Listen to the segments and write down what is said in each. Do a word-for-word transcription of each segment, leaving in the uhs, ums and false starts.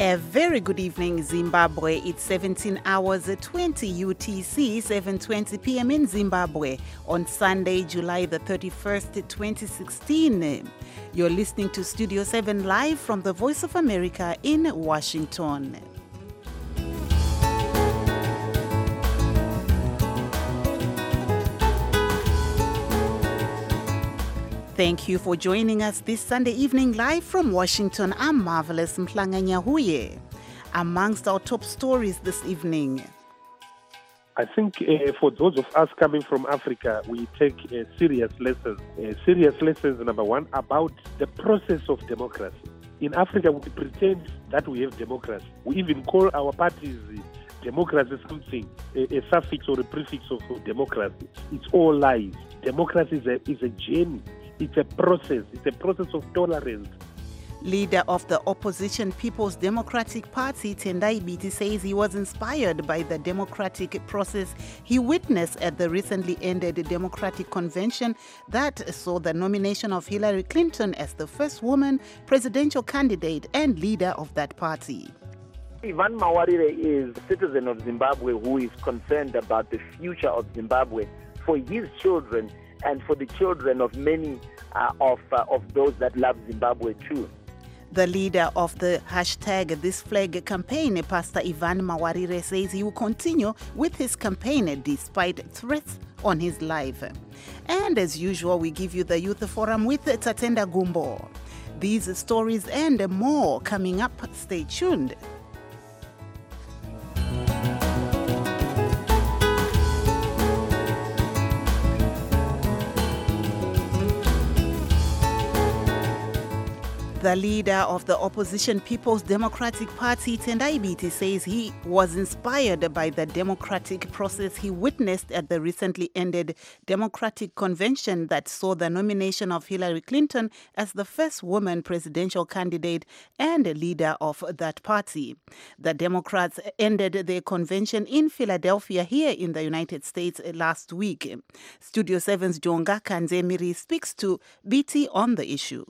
A very good evening, Zimbabwe. It's seventeen hours twenty U T C, seven twenty p m in Zimbabwe on Sunday, July the thirty-first, twenty sixteen. You're listening to Studio seven live from the Voice of America in Washington. Thank you for joining us this Sunday evening live from Washington. I'm Marvelous Mhlanga-Nyahuye. Amongst our top stories this evening. I think uh, for those of us coming from Africa, we take uh, serious lessons. Uh, serious lessons, number one, about the process of democracy. In Africa, we pretend that we have democracy. We even call our parties uh, democracy something, a, a suffix or a prefix of, of democracy. It's all lies. Democracy is a, is a journey. It's a process. It's a process of tolerance. Leader of the opposition People's Democratic Party, Tendai Biti, says he was inspired by the democratic process he witnessed at the recently ended Democratic Convention that saw the nomination of Hillary Clinton as the first woman presidential candidate and leader of that party. Ivan Mawarire is a citizen of Zimbabwe who is concerned about the future of Zimbabwe for his children and for the children of many uh, of, uh, of those that love Zimbabwe too. The leader of the hashtag This Flag campaign, Pastor Ivan Mawarire, says he will continue with his campaign despite threats on his life. And as usual, we give you the Youth Forum with Tatenda Gumbo. These stories and more coming up. Stay tuned. The leader of the opposition People's Democratic Party, Tendai Biti, says he was inspired by the democratic process he witnessed at the recently ended Democratic Convention that saw the nomination of Hillary Clinton as the first woman presidential candidate and leader of that party. The Democrats ended their convention in Philadelphia here in the United States last week. Studio seven's Jonga Kanzemiri speaks to Biti on the issue.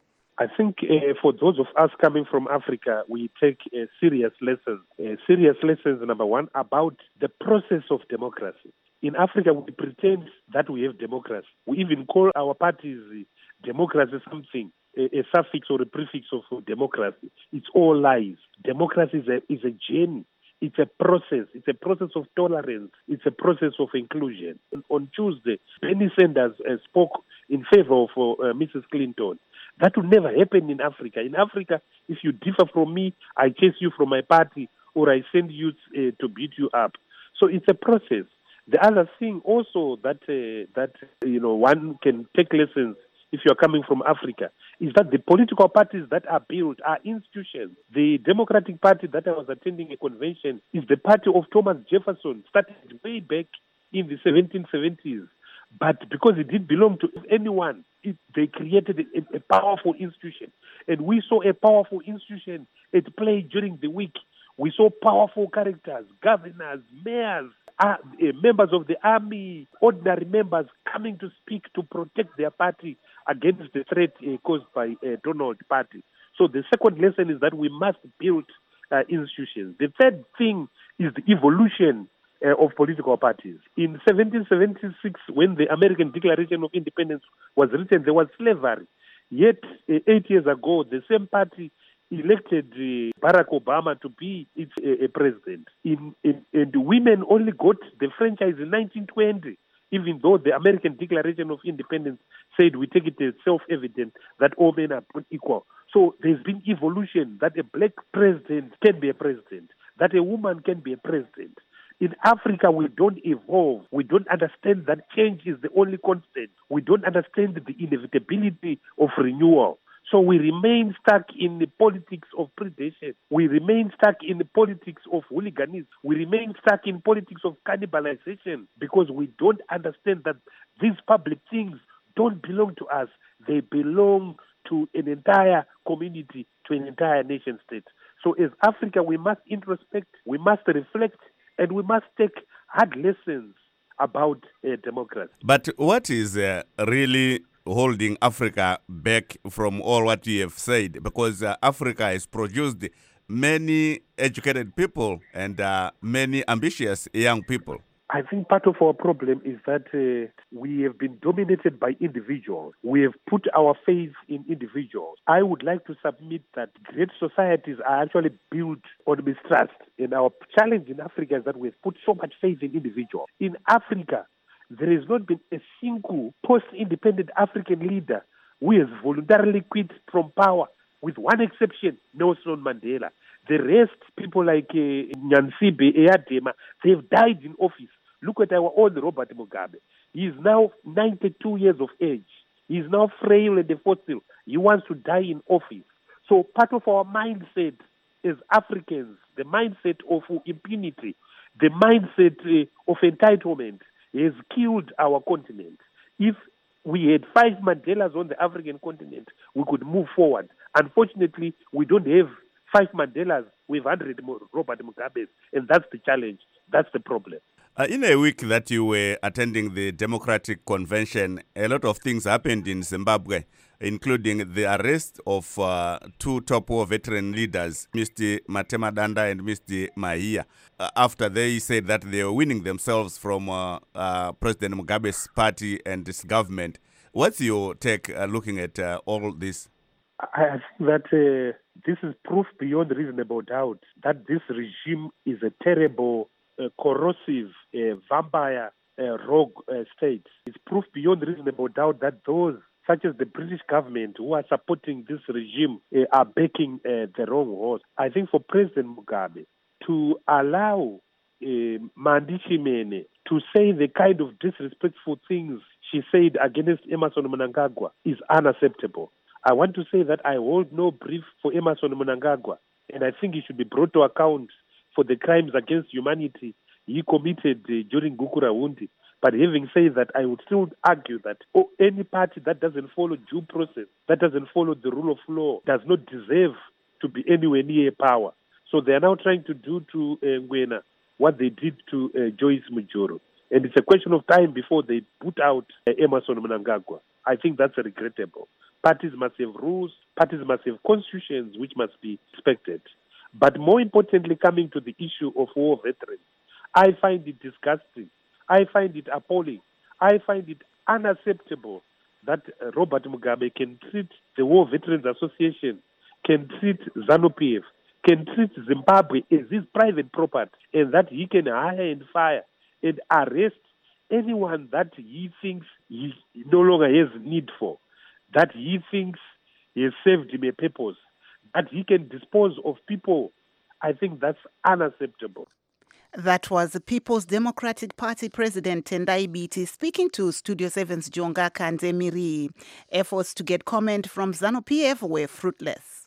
I think uh, for those of us coming from Africa, we take uh, serious lessons. Uh, serious lessons, number one, about the process of democracy. In Africa, we pretend that we have democracy. We even call our parties uh, democracy something, a, a suffix or a prefix of, of democracy. It's all lies. Democracy is a, is a journey. It's a process. It's a process of tolerance. It's a process of inclusion. On Tuesday, Bernie Sanders uh, spoke in favor of uh, Missus Clinton. That will never happen in Africa. In Africa, if you differ from me, I chase you from my party or I send you uh, to beat you up. So it's a process. The other thing also that uh, that you know one can take lessons if you are coming from Africa is that the political parties that are built are institutions. The Democratic Party that I was attending a convention is the party of Thomas Jefferson, started way back in the seventeen seventies. But because it didn't belong to anyone, it, they created a, a powerful institution. And we saw a powerful institution at play during the week. We saw powerful characters, governors, mayors, uh, uh, members of the army, ordinary members coming to speak to protect their party against the threat uh, caused by uh, Donald Party. So the second lesson is that we must build uh, institutions. The third thing is the evolution Uh, of political parties. In seventeen seventy-six, when the American Declaration of Independence was written, there was slavery. Yet, uh, eight years ago, the same party elected uh, Barack Obama to be its uh, president. In, in, and women only got the franchise in nineteen twenty, even though the American Declaration of Independence said we take it as self-evident that all men are equal. So there's been evolution that a black president can be a president, that a woman can be a president. In Africa, we don't evolve. We don't understand that change is the only constant. We don't understand the inevitability of renewal. So we remain stuck in the politics of predation. We remain stuck in the politics of hooliganism. We remain stuck in politics of cannibalization because we don't understand that these public things don't belong to us. They belong to an entire community, to an entire nation state. So as Africa, we must introspect, we must reflect, and we must take hard lessons about uh, democracy. But what is uh, really holding Africa back from all what you have said? Because uh, Africa has produced many educated people and uh, many ambitious young people. I think part of our problem is that uh, we have been dominated by individuals. We have put our faith in individuals. I would like to submit that great societies are actually built on mistrust. And our challenge in Africa is that we've put so much faith in individuals. In Africa, there has not been a single post-independent African leader who has voluntarily quit from power, with one exception, Nelson Mandela. The rest, people like uh, Nyansibe Eyadema, they've died in office. Look at our own Robert Mugabe. He is now ninety-two years of age. He is now frail and fossil. He wants to die in office. So part of our mindset as Africans, the mindset of impunity, the mindset uh, of entitlement has killed our continent. If we had five Mandelas on the African continent, we could move forward. Unfortunately, we don't have five Mandelas, we have one hundred Robert Mugabes, and that's the challenge. That's the problem. Uh, in a week that you were attending the Democratic Convention, a lot of things happened in Zimbabwe, including the arrest of uh, two top war veteran leaders, Mister Matema Danda and Mister Mahia, uh, after they said that they were winning themselves from uh, uh, President Mugabe's party and his government. What's your take uh, looking at uh, all this? I think that uh, this is proof beyond reasonable doubt that this regime is a terrible, uh, corrosive, uh, vampire, uh, rogue uh, state. It's proof beyond reasonable doubt that those, such as the British government, who are supporting this regime, uh, are backing uh, the wrong horse. I think for President Mugabe to allow uh, Mandi Chimene to say the kind of disrespectful things she said against Emmerson Mnangagwa is unacceptable. I want to say that I hold no brief for Emmerson Mnangagwa, and I think he should be brought to account for the crimes against humanity he committed uh, during Gukurahundi. But having said that, I would still argue that oh, any party that doesn't follow due process, that doesn't follow the rule of law, does not deserve to be anywhere near power. So they are now trying to do to uh, Ngwena what they did to uh, Joyce Mujoro. And it's a question of time before they put out uh, Emmerson Mnangagwa. I think that's regrettable. Parties must have rules, parties must have constitutions which must be respected. But more importantly, coming to the issue of war veterans, I find it disgusting. I find it appalling. I find it unacceptable that uh, Robert Mugabe can treat the War Veterans Association, can treat ZANU-P F, can treat Zimbabwe as his private property, and that he can hire and fire and arrest anyone that he thinks he no longer has need for, that he thinks he has served him a purpose, that he can dispose of people. I think that's unacceptable. That was the People's Democratic Party President Tendai Biti speaking to Studio seven's Jonga Kanzemiri. Efforts to get comment from ZANU-P F were fruitless.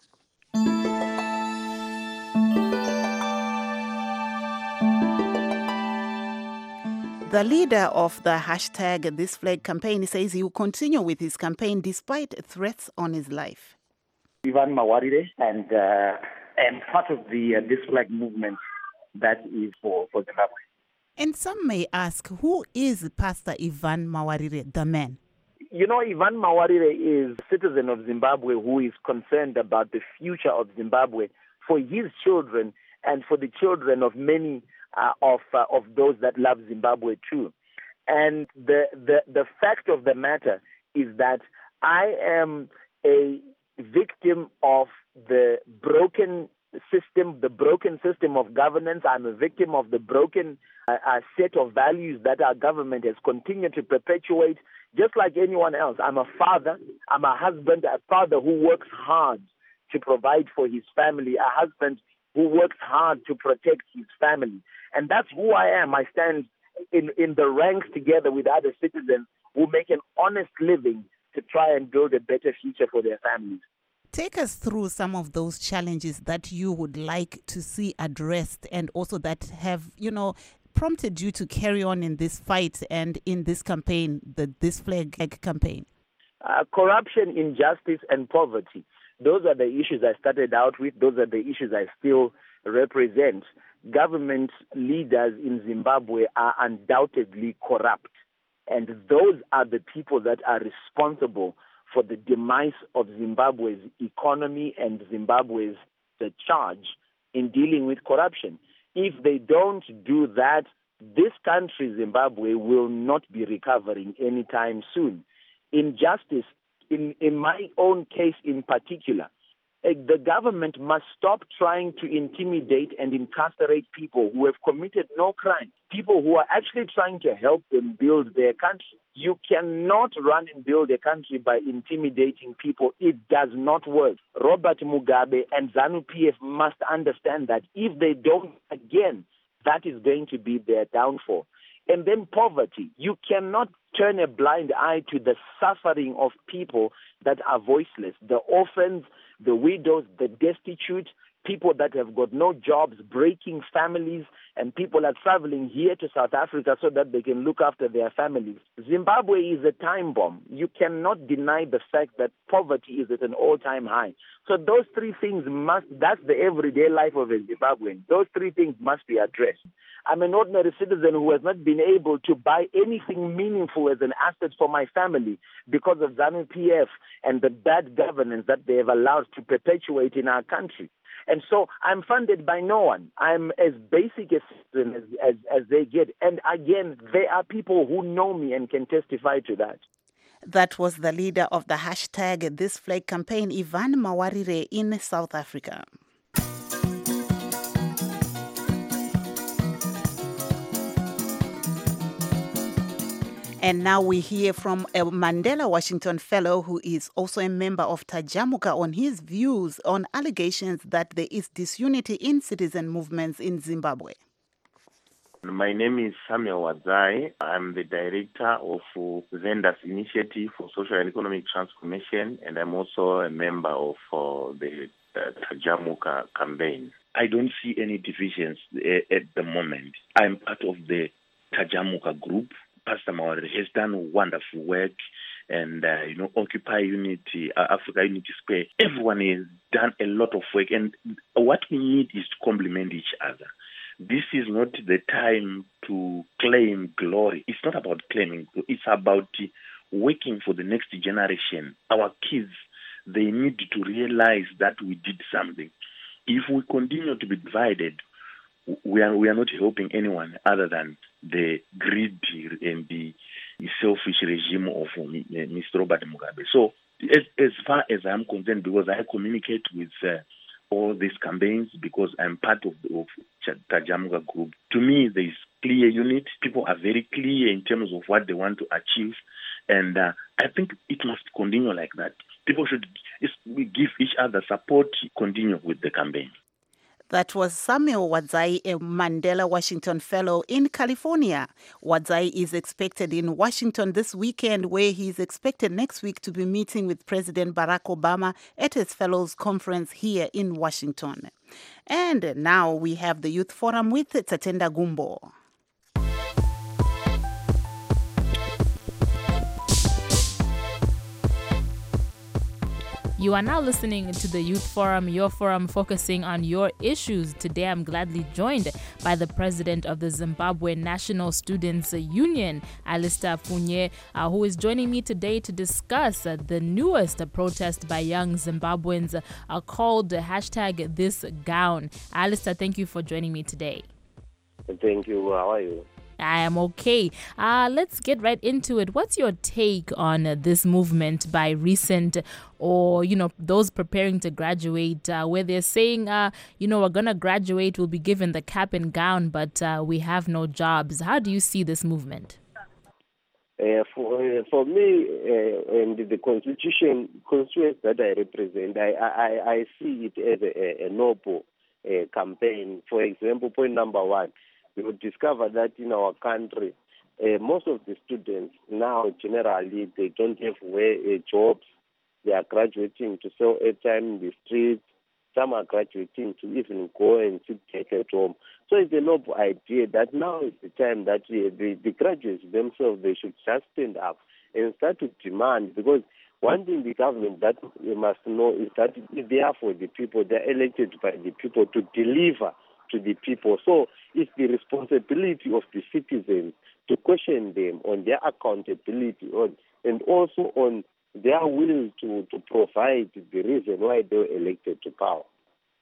The leader of the hashtag This Flag campaign says he will continue with his campaign despite threats on his life. Ivan Mawarire and uh, and part of the uh, This Flag movement that is for, for Zimbabwe. And some may ask, who is Pastor Ivan Mawarire, the man? You know, Ivan Mawarire is a citizen of Zimbabwe who is concerned about the future of Zimbabwe for his children and for the children of many uh, of uh, of those that love Zimbabwe too. And the, the the fact of the matter is that I am a victim of the broken system, the broken system of governance. I'm a victim of the broken uh, uh, set of values that our government has continued to perpetuate, just like anyone else. I'm a father, I'm a husband, a father who works hard to provide for his family, a husband who works hard to protect his family. And that's who I am. I stand in, in the ranks together with other citizens who make an honest living to try and build a better future for their families. Take us through some of those challenges that you would like to see addressed and also that have, you know, prompted you to carry on in this fight and in this campaign, the This Flag campaign. Uh, corruption, injustice, and poverty. Those are the issues I started out with. Those are the issues I still represent. Government leaders in Zimbabwe are undoubtedly corrupt. And those are the people that are responsible for the demise of Zimbabwe's economy and Zimbabwe's the charge in dealing with corruption. If they don't do that, this country, Zimbabwe, will not be recovering anytime soon. Injustice, in, in my own case in particular, uh, the government must stop trying to intimidate and incarcerate people who have committed no crime, people who are actually trying to help them build their country. You cannot run and build a country by intimidating people. It does not work. Robert Mugabe and ZANU P F must understand that if they don't, again, that is going to be their downfall. And then poverty. You cannot turn a blind eye to the suffering of people that are voiceless, the orphans, the widows, the destitute, people that have got no jobs, breaking families, and people are traveling here to South Africa so that they can look after their families. Zimbabwe is a time bomb. You cannot deny the fact that poverty is at an all-time high. So those three things must, that's the everyday life of a Zimbabwean. Those three things must be addressed. I'm an ordinary citizen who has not been able to buy anything meaningful as an asset for my family because of ZANU P F and the bad governance that they have allowed to perpetuate in our country. And so I'm funded by no one. I'm as basic a citizen as, as, as they get. And again, there are people who know me and can testify to that. That was the leader of the hashtag This Flag campaign, Ivan Mawarire, in South Africa. And now we hear from a Mandela Washington fellow who is also a member of Tajamuka on his views on allegations that there is disunity in citizen movements in Zimbabwe. My name is Samuel Wadzai. I'm the director of Zenda's Initiative for Social and Economic Transformation, and I'm also a member of uh, the uh, Tajamuka campaign. I don't see any divisions uh, at the moment. I'm part of the Tajamuka group. Pastor Mawarire has done wonderful work, and uh, you know, Occupy Unity, uh, Africa Unity Square. Everyone has done a lot of work, and what we need is to complement each other. This is not the time to claim glory. It's not about claiming. It's about working for the next generation. Our kids, they need to realize that we did something. If we continue to be divided, we are we are not helping anyone other than the greed and the selfish regime of Mister Robert Mugabe. So as, as far as I'm concerned, because I communicate with uh, all these campaigns, because I'm part of the of Tajamuka group, to me there is clear unit. People are very clear in terms of what they want to achieve, and uh, I think it must continue like that. People should give each other support, continue with the campaign. That was Samuel Wadzai, a Mandela Washington Fellow in California. Wadzai is expected in Washington this weekend, where he is expected next week to be meeting with President Barack Obama at his Fellows Conference here in Washington. And now we have the Youth Forum with Tatenda Gumbo. You are now listening to the Youth Forum, your forum focusing on your issues. Today, I'm gladly joined by the president of the Zimbabwe National Students Union, Alistair Funye, uh, who is joining me today to discuss uh, the newest uh, protest by young Zimbabweans uh, called uh, hashtag This Gown. Alistair, thank you for joining me today. Thank you. How are you? I am okay. Uh, let's get right into it. What's your take on uh, this movement by recent or, you know, those preparing to graduate uh, where they're saying, uh, you know, we're going to graduate, we'll be given the cap and gown, but uh, we have no jobs. How do you see this movement? Uh, for uh, for me, uh, and the constitution constituents that I represent, I, I, I see it as a, a noble uh, campaign. For example, point number one, we would discover that in our country, uh, most of the students now generally they don't have where, uh, jobs. They are graduating to sell airtime in the streets. Some are graduating to even go and sit back at home. So it's a noble idea that now is the time that uh, the, the graduates themselves, they should just stand up and start to demand, because one thing the government that we must know is that they are for the people, they are elected by the people to deliver to the people. So it's the responsibility of the citizens to question them on their accountability on, and also on their will to, to provide the reason why they were elected to power.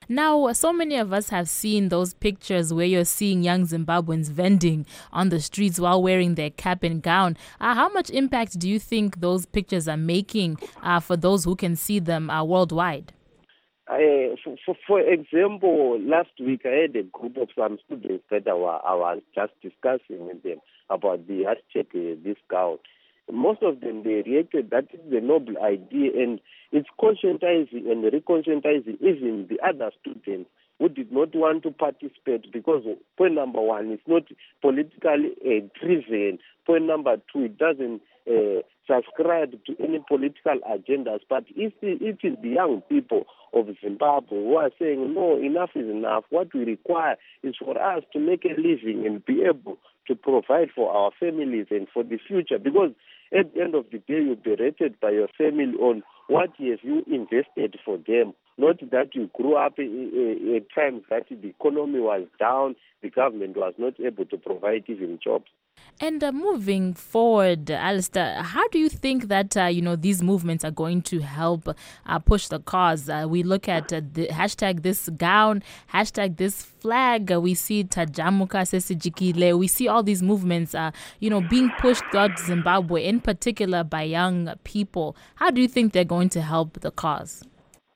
Now, so many of us have seen those pictures where you're seeing young Zimbabweans vending on the streets while wearing their cap and gown. Uh, how much impact do you think those pictures are making uh, for those who can see them uh, worldwide? Uh, for, for, for example, last week I had a group of some students that I was, I was just discussing with them about the hashtag uh, this gown. Most of them, they reacted that it's a noble idea, and it's conscientizing and reconscientizing even the other students who did not want to participate because point number one, it's not politically uh, driven. Point number two, it doesn't uh, subscribe to any political agendas. But it, it is the young people of Zimbabwe who are saying, no, enough is enough. What we require is for us to make a living and be able to provide for our families and for the future. Because at the end of the day, you'll be rated by your family on what have you invested for them, not that you grew up at times that the economy was down, the government was not able to provide even jobs. And uh, moving forward, Alistair, how do you think that uh, you know these movements are going to help uh, push the cause? Uh, we look at uh, the hashtag this gown, hashtag this flag. Uh, we see Tajamuka Sesijikile. We see all these movements, uh, you know, being pushed throughout Zimbabwe, in particular by young people. How do you think they're going to help the cause?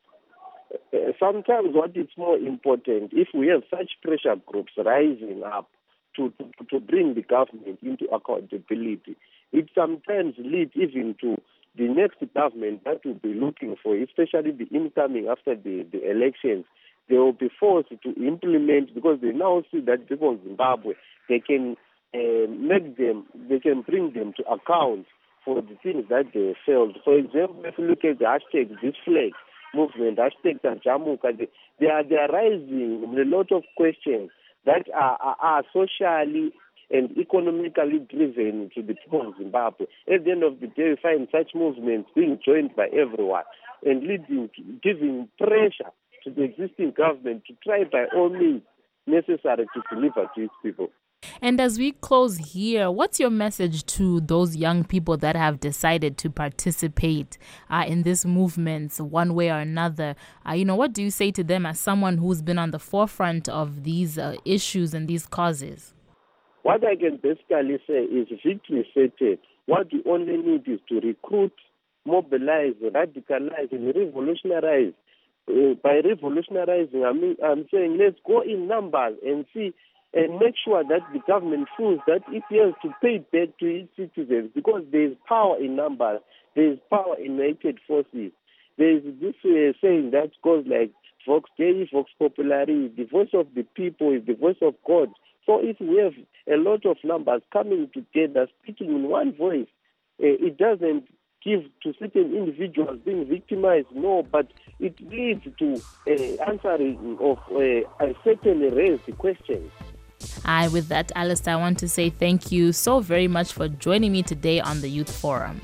Uh, sometimes what is more important, if we have such pressure groups rising up to, to, to bring the government into accountability, it sometimes leads even to the next government that will be looking for, especially the incoming after the, the elections. They will be forced to implement, because they now see that people in Zimbabwe, they can uh, make them, they can bring them to account for the things that they failed. For example, if you look at the hashtag this flag movement, hashtag Tajamuka, they, they are they are raising a lot of questions that are, are, are socially and economically driven to the people of Zimbabwe. At the end of the day, we find such movements being joined by everyone and leading to giving pressure to the existing government to try by all means necessary to deliver to its people. And as we close here, what's your message to those young people that have decided to participate uh, in this movement one way or another? Uh, you know, what do you say to them as someone who's been on the forefront of these uh, issues and these causes? What I can basically say is victory certain. What we only need is to recruit, mobilize, radicalize, and revolutionize. Uh, by revolutionizing, I mean, I'm saying let's go in numbers and see and make sure that the government feels that it has to pay back to its citizens, because there is power in numbers, there is power in united forces. There is this uh, saying that goes like, Vox Dei, Vox Populi, the voice of the people is the voice of God. So if we have a lot of numbers coming together, speaking in one voice, uh, it doesn't give to certain individuals being victimized, no, but it leads to uh, answering of uh, a certain raised questions. And with that, Alistair, I want to say thank you so very much for joining me today on the Youth Forum.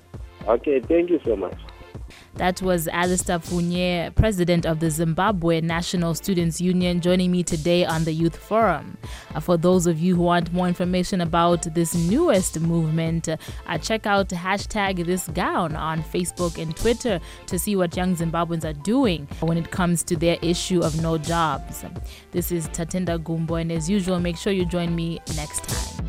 Okay, thank you so much. That was Alistair Funye, president of the Zimbabwe National Students Union, joining me today on the Youth Forum. Uh, for those of you who want more information about this newest movement, uh, check out hashtag this gown on Facebook and Twitter to see what young Zimbabweans are doing when it comes to their issue of no jobs. This is Tatenda Gumbo, and as usual, make sure you join me next time.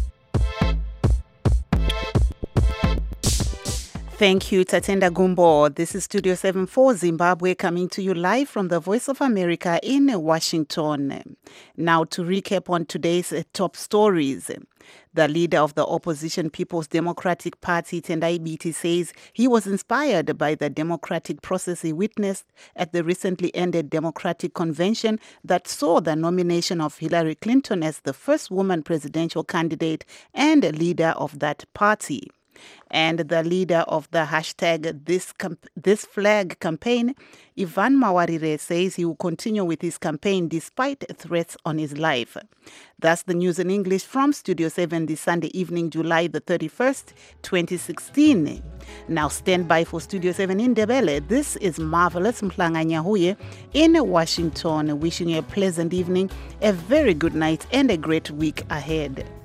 Thank you, Tatenda Gumbo. This is Studio seven for Zimbabwe, coming to you live from the Voice of America in Washington. Now to recap on today's top stories. The leader of the opposition People's Democratic Party, Tendai Biti, says he was inspired by the democratic process he witnessed at the recently ended Democratic Convention that saw the nomination of Hillary Clinton as the first woman presidential candidate and leader of that party. And the leader of the hashtag This, Camp- this Flag campaign, Ivan Mawarire, says he will continue with his campaign despite threats on his life. That's the news in English from Studio seven this Sunday evening, July the thirty-first, twenty sixteen. Now stand by for Studio seven in Ndebele. This is Marvelous Mhlanga in Washington, wishing you a pleasant evening, a very good night, and a great week ahead.